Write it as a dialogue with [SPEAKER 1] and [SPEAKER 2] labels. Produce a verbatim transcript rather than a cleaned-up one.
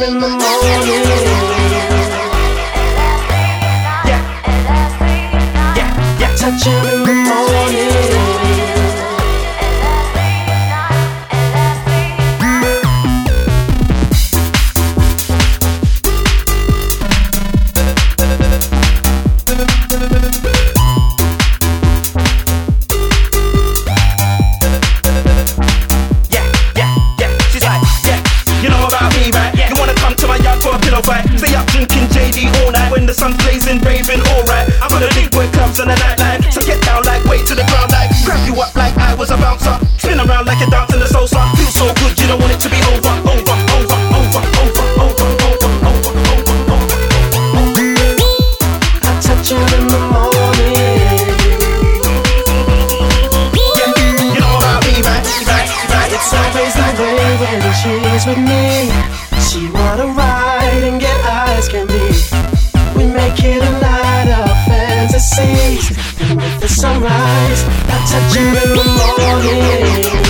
[SPEAKER 1] her in the morning. Yeah, yeah, yeah. Touch her in the morning.
[SPEAKER 2] Stay up drinking J D all night. When the sun's blazing, raving, alright. I'm gonna big boy clubs on the nightline. So get down like way to the ground, like grab you up like I was a bouncer. Spin around like a dance in the salsa. Feel so good, you don't want it to be over, over, over, over, over, over, over, over, over, over.
[SPEAKER 1] I touch her in the morning.
[SPEAKER 2] Yeah, you know about me, right, right, right.
[SPEAKER 1] It's always the way when she's with me. She wanna ride and get high as can be. We make it a night of fantasies. And with the sunrise, I touch you in the morning.